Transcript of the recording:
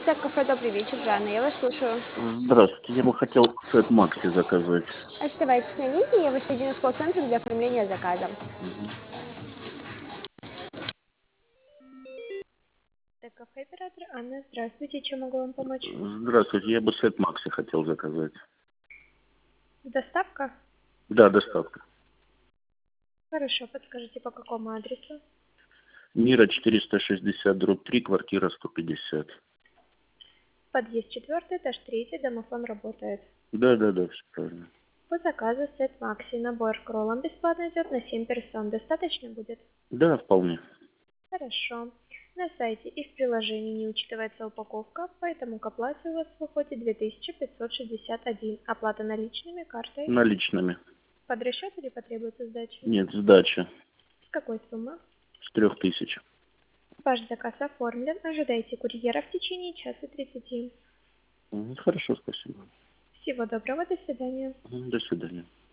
Здравствуйте, кафе «Добрый вечер», Жанна, я вас слушаю. Здравствуйте, я бы хотел сет Макси заказать. Оставайтесь на линии, я вас соединю с колл-центром для оформления заказа. Мгм. Это кафе-оператор Анна, здравствуйте, чем могу вам помочь? Здравствуйте, я бы сет Макси хотел заказать. Доставка? Да, доставка. Хорошо, подскажите, по какому адресу? Мира 460/3, квартира 150. Подъезд 4, этаж 3, домофон работает. Да, все правильно. По заказу сет Макси, набор к роллам бесплатно идет на 7 персон. Достаточно будет? Да, вполне. Хорошо. На сайте и в приложении не учитывается упаковка, поэтому к оплате у вас выходит 2561. Оплата наличными, картой. Наличными. Под расчет или потребуется сдача? Нет, сдача. С какой суммы? С 3000. Ваш заказ оформлен. Ожидайте курьера в течение часа 30. Хорошо, спасибо. Всего доброго, до свидания. До свидания.